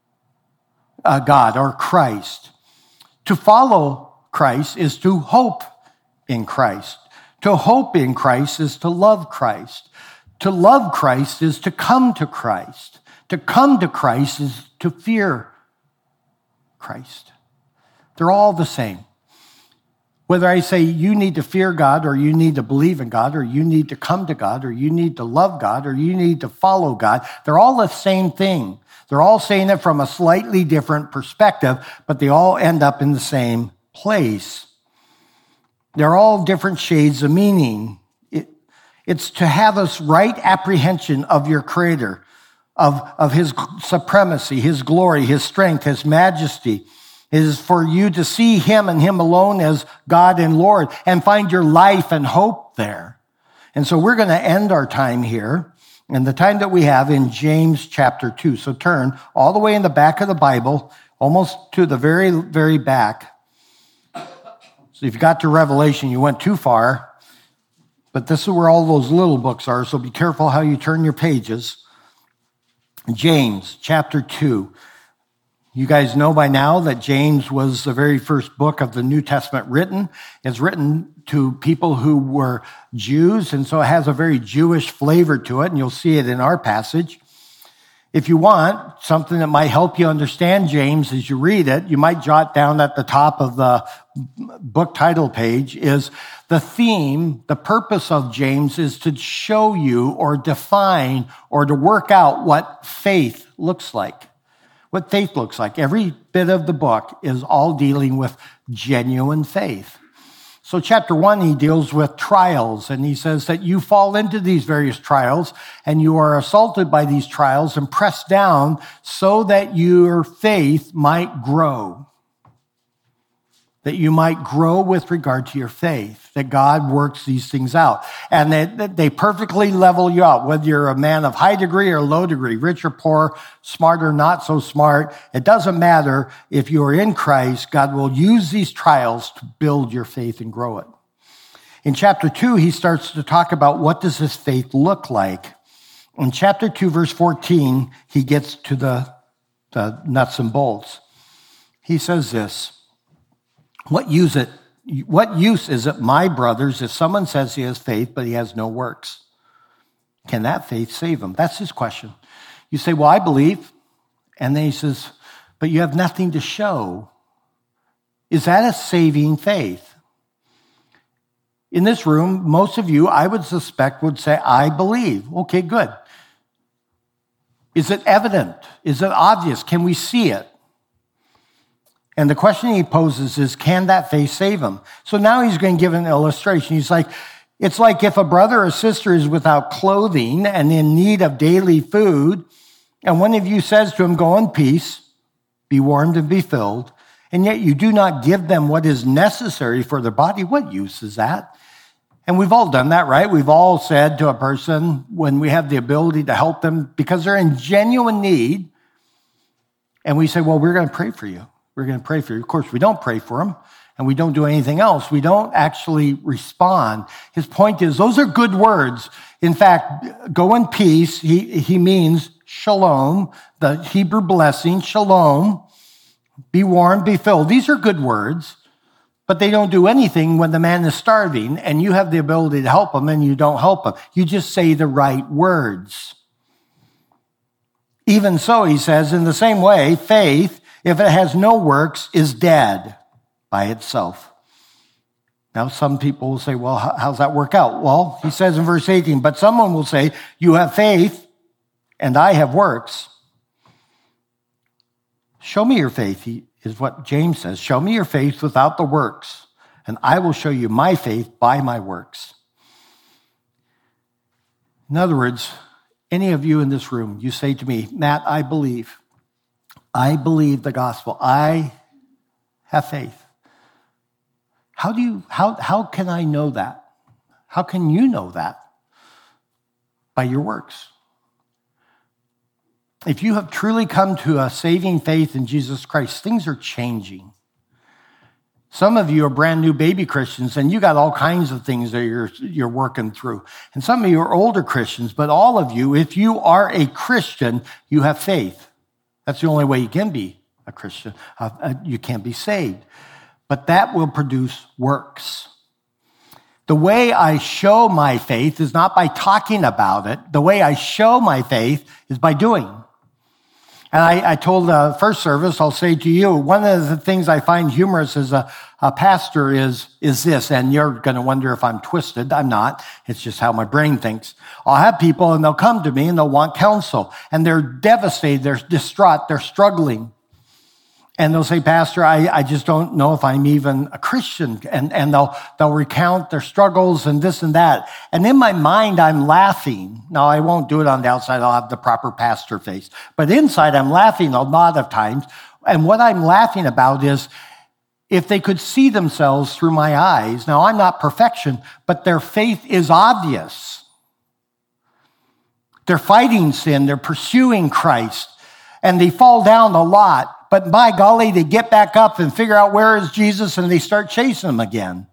uh, God or Christ. To follow Christ is to hope in Christ. To hope in Christ is to love Christ. To love Christ is to come to Christ. To come to Christ is to fear Christ. They're all the same. Whether I say you need to fear God, or you need to believe in God, or you need to come to God, or you need to love God, or you need to follow God, they're all the same thing. They're all saying it from a slightly different perspective, but they all end up in the same place. They're all different shades of meaning. It, it's to have a right apprehension of your Creator, of, of his supremacy, his glory, his strength, his majesty. It is for you to see him and him alone as God and Lord and find your life and hope there. And so we're going to end our time here and the time that we have in James chapter two. So turn all the way in the back of the Bible, almost to the very, very back. So if you got to Revelation, you went too far, but this is where all those little books are, so be careful how you turn your pages. James chapter two. You guys know by now that James was the very first book of the New Testament written. It's written to people who were Jews, and so it has a very Jewish flavor to it, and you'll see it in our passage. If you want something that might help you understand James as you read it, you might jot down at the top of the book title page is the theme, the purpose of James is to show you or define or to work out what faith looks like. What faith looks like. Every bit of the book is all dealing with genuine faith. So chapter one, he deals with trials, and he says that you fall into these various trials and you are assaulted by these trials and pressed down so that your faith might grow. That you might grow with regard to your faith, that God works these things out. And that they perfectly level you out, whether you're a man of high degree or low degree, rich or poor, smart or not so smart. It doesn't matter. If you are in Christ, God will use these trials to build your faith and grow it. In chapter two, he starts to talk about what does this faith look like. In chapter two, verse fourteen, he gets to the, the nuts and bolts. He says this, What use it? What use is it, my brothers, if someone says he has faith, but he has no works? Can that faith save him? That's his question. You say, well, I believe. And then he says, but you have nothing to show. Is that a saving faith? In this room, most of you, I would suspect, would say, I believe. Okay, good. Is it evident? Is it obvious? Can we see it? And the question he poses is, can that faith save him? So now he's going to give an illustration. He's like, it's like if a brother or sister is without clothing and in need of daily food, and one of you says to him, go in peace, be warmed and be filled, and yet you do not give them what is necessary for their body. What use is that? And we've all done that, right? We've all said to a person when we have the ability to help them because they're in genuine need, and we say, well, we're going to pray for you. We're going to pray for you. Of course, we don't pray for them, and we don't do anything else. We don't actually respond. His point is, those are good words. In fact, go in peace, he, he means shalom, the Hebrew blessing, shalom, be warmed, be filled. These are good words. But they don't do anything when the man is starving and you have the ability to help him and you don't help him. You just say the right words. Even so, he says, in the same way, faith, if it has no works, is dead by itself. Now, some people will say, well, how's that work out? Well, he says in verse eighteen, but someone will say, you have faith and I have works. Show me your faith, he is what James says. Show me your faith without the works, and I will show you my faith by my works. In other words, any of you in this room, you say to me, Matt, I believe. I believe the gospel. I have faith. How do you, how, how can I know that? How can you know that? By your works. If you have truly come to a saving faith in Jesus Christ, things are changing. Some of you are brand new baby Christians, and you got all kinds of things that you're, you're working through. And some of you are older Christians, but all of you, if you are a Christian, you have faith. That's the only way you can be a Christian. Uh, uh, you can't be saved. But that will produce works. The way I show my faith is not by talking about it. The way I show my faith is by doing. And I, I told the first service, I'll say to you, one of the things I find humorous as a, a pastor is, is this, and you're going to wonder if I'm twisted. I'm not. It's just how my brain thinks. I'll have people, and they'll come to me, and they'll want counsel, and they're devastated, they're distraught, they're struggling. And they'll say, Pastor, I, I just don't know if I'm even a Christian. And, and they'll, they'll recount their struggles and this and that. And in my mind, I'm laughing. Now, I won't do it on the outside. I'll have the proper pastor face. But inside, I'm laughing a lot of times. And what I'm laughing about is if they could see themselves through my eyes. Now, I'm not perfection, but their faith is obvious. They're fighting sin. They're pursuing Christ. And they fall down a lot. But by golly, they get back up and figure out where is Jesus, and they start chasing him again.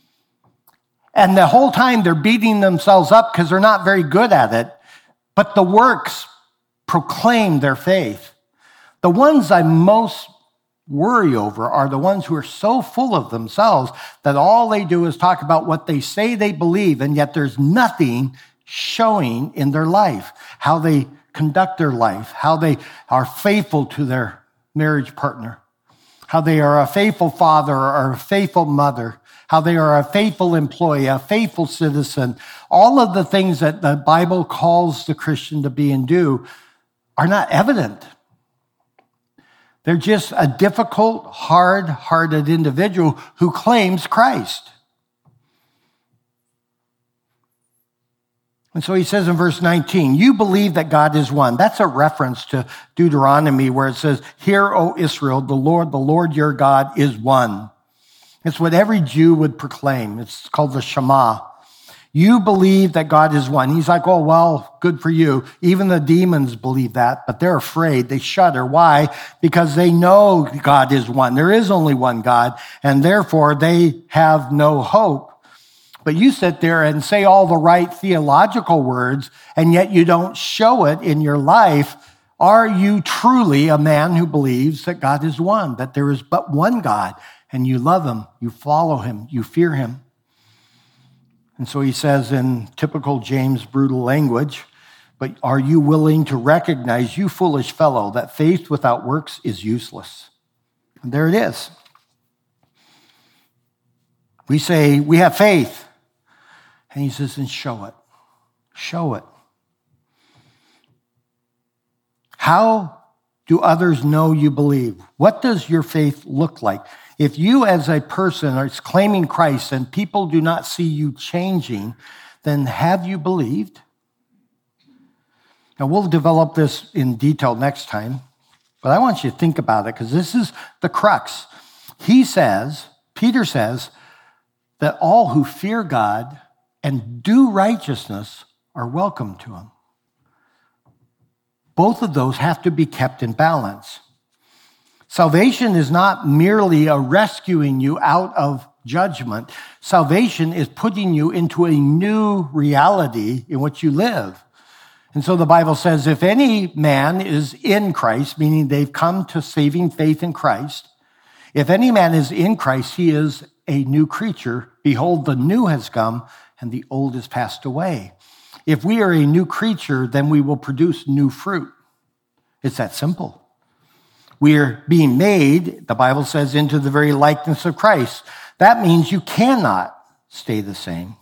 And the whole time they're beating themselves up because they're not very good at it. But the works proclaim their faith. The ones I most worry over are the ones who are so full of themselves that all they do is talk about what they say they believe, and yet there's nothing showing in their life, how they conduct their life, how they are faithful to their marriage partner, how they are a faithful father or a faithful mother, how they are a faithful employee, a faithful citizen. All of the things that the Bible calls the Christian to be and do are not evident. They're just a difficult, hard-hearted individual who claims Christ. And so he says in verse nineteen, you believe that God is one. That's a reference to Deuteronomy where it says, hear, O Israel, the Lord, the Lord your God is one. It's what every Jew would proclaim. It's called the Shema. You believe that God is one. He's like, oh, well, good for you. Even the demons believe that, but they're afraid. They shudder. Why? Because they know God is one. There is only one God, and therefore they have no hope. But you sit there and say all the right theological words, and yet you don't show it in your life. Are you truly a man who believes that God is one, that there is but one God, and you love him, you follow him, you fear him? And so he says in typical James brutal language, but are you willing to recognize, you foolish fellow, that faith without works is useless? And there it is. We say, we have faith. And he says, and show it. Show it. How do others know you believe? What does your faith look like? If you as a person are claiming Christ and people do not see you changing, then have you believed? Now, we'll develop this in detail next time, but I want you to think about it because this is the crux. He says, Peter says, that all who fear God and do righteousness are welcome to him. Both of those have to be kept in balance. Salvation is not merely a rescuing you out of judgment. Salvation is putting you into a new reality in which you live. And so the Bible says, if any man is in Christ, meaning they've come to saving faith in Christ, if any man is in Christ, he is a new creature. Behold, the new has come and the old has passed away. If we are a new creature, then we will produce new fruit. It's that simple. We are being made, the Bible says, into the very likeness of Christ. That means you cannot stay the same.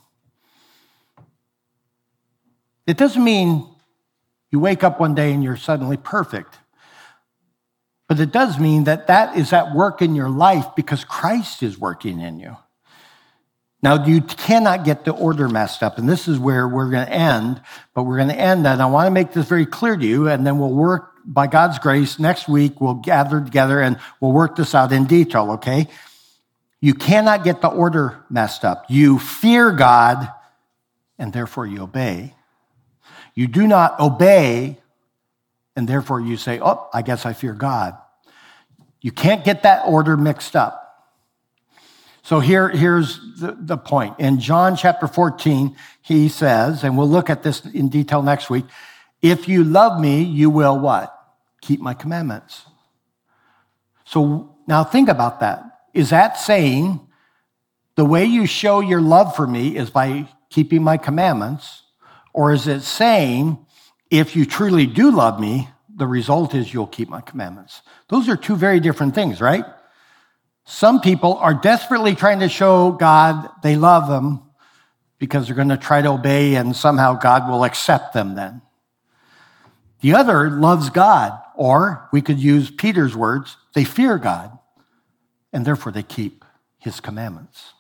It doesn't mean you wake up one day and you're suddenly perfect. But it does mean that that is at work in your life because Christ is working in you. Now, you cannot get the order messed up, and this is where we're going to end, but we're going to end that. And I want to make this very clear to you, and then we'll work, by God's grace, next week we'll gather together and we'll work this out in detail, okay? You cannot get the order messed up. You fear God, and therefore you obey. You do not obey, and therefore you say, oh, I guess I fear God. You can't get that order mixed up. So here, here's the, the point. In John chapter fourteen, he says, and we'll look at this in detail next week, if you love me, you will what? Keep my commandments. So now think about that. Is that saying the way you show your love for me is by keeping my commandments? Or is it saying if you truly do love me, the result is you'll keep my commandments? Those are two very different things, right? Some people are desperately trying to show God they love them because they're going to try to obey and somehow God will accept them then. The other loves God, or we could use Peter's words, they fear God, and therefore they keep his commandments.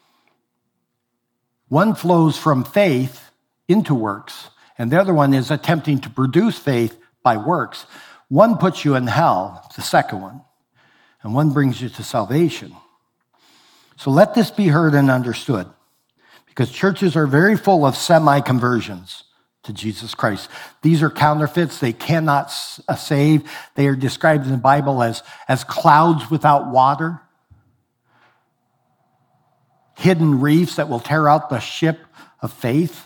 One flows from faith into works, and the other one is attempting to produce faith by works. One puts you in hell, the second one, and one brings you to salvation. So let this be heard and understood, because churches are very full of semi-conversions to Jesus Christ. These are counterfeits. They cannot save. They are described in the Bible as, as clouds without water, hidden reefs that will tear out the ship of faith.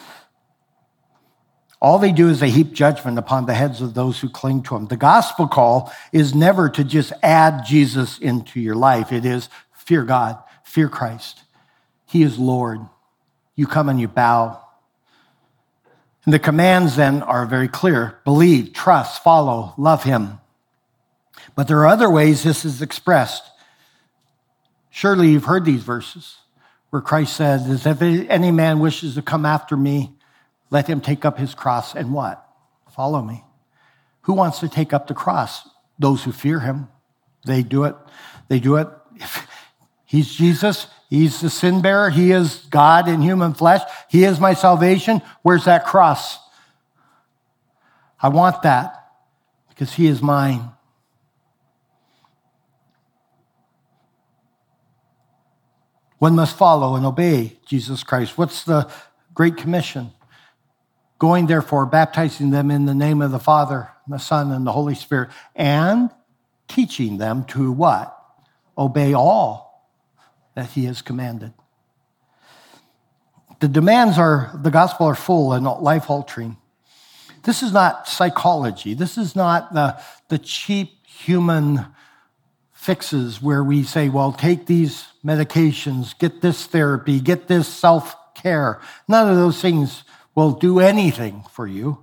All they do is they heap judgment upon the heads of those who cling to him. The gospel call is never to just add Jesus into your life. It is fear God, fear Christ. He is Lord. You come and you bow. And the commands then are very clear. Believe, trust, follow, love him. But there are other ways this is expressed. Surely you've heard these verses where Christ says, if any man wishes to come after me, let him take up his cross and what? Follow me. Who wants to take up the cross? Those who fear him. They do it. They do it. If he's Jesus. He's the sin bearer. He is God in human flesh. He is my salvation. Where's that cross? I want that because he is mine. One must follow and obey Jesus Christ. What's the Great Commission? Going, therefore, baptizing them in the name of the Father, the Son, and the Holy Spirit, and teaching them to what? Obey all that he has commanded. The demands are, the gospel are full and life-altering. This is not psychology. This is not the, the cheap human fixes where we say, well, take these medications, get this therapy, get this self-care. None of those things will do anything for you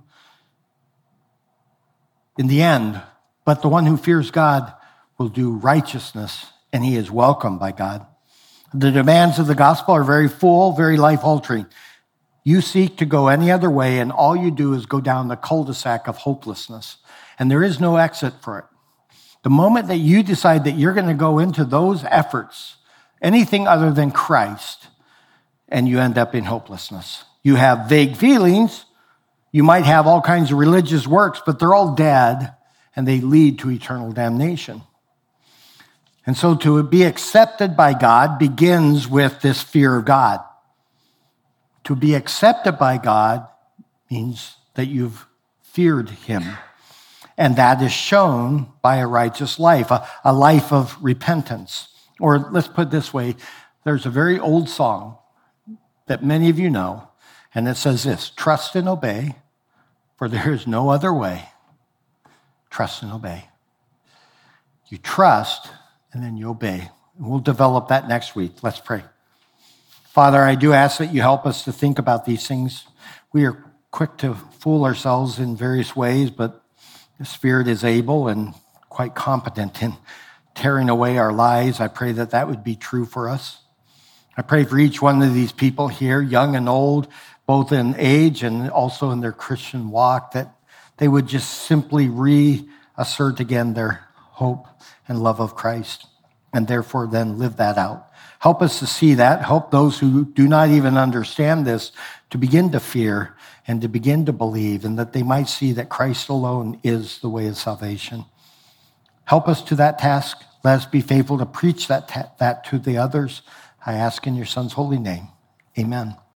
in the end. But the one who fears God will do righteousness, and he is welcomed by God. The demands of the gospel are very full, very life-altering. You seek to go any other way, and all you do is go down the cul-de-sac of hopelessness. and there is no exit for it. The moment that you decide that you're going to go into those efforts, anything other than Christ, and you end up in hopelessness. You have vague feelings. You might have all kinds of religious works, but they're all dead, and they lead to eternal damnation. And so to be accepted by God begins with this fear of God. To be accepted by God means that you've feared him. And that is shown by a righteous life, a, a life of repentance. Or let's put it this way, there's a very old song that many of you know, and it says this: trust and obey, for there is no other way. Trust and obey. You trust, and then you obey. We'll develop that next week. Let's pray. Father, I do ask that you help us to think about these things. We are quick to fool ourselves in various ways, but the Spirit is able and quite competent in tearing away our lies. I pray that that would be true for us. I pray for each one of these people here, young and old, both in age and also in their Christian walk, that they would just simply reassert again their hope and love of Christ, and therefore then live that out. Help us to see that. Help those who do not even understand this to begin to fear and to begin to believe, and that they might see that Christ alone is the way of salvation. Help us to that task. Let us be faithful to preach that, ta- that to the others. I ask in your Son's holy name. Amen.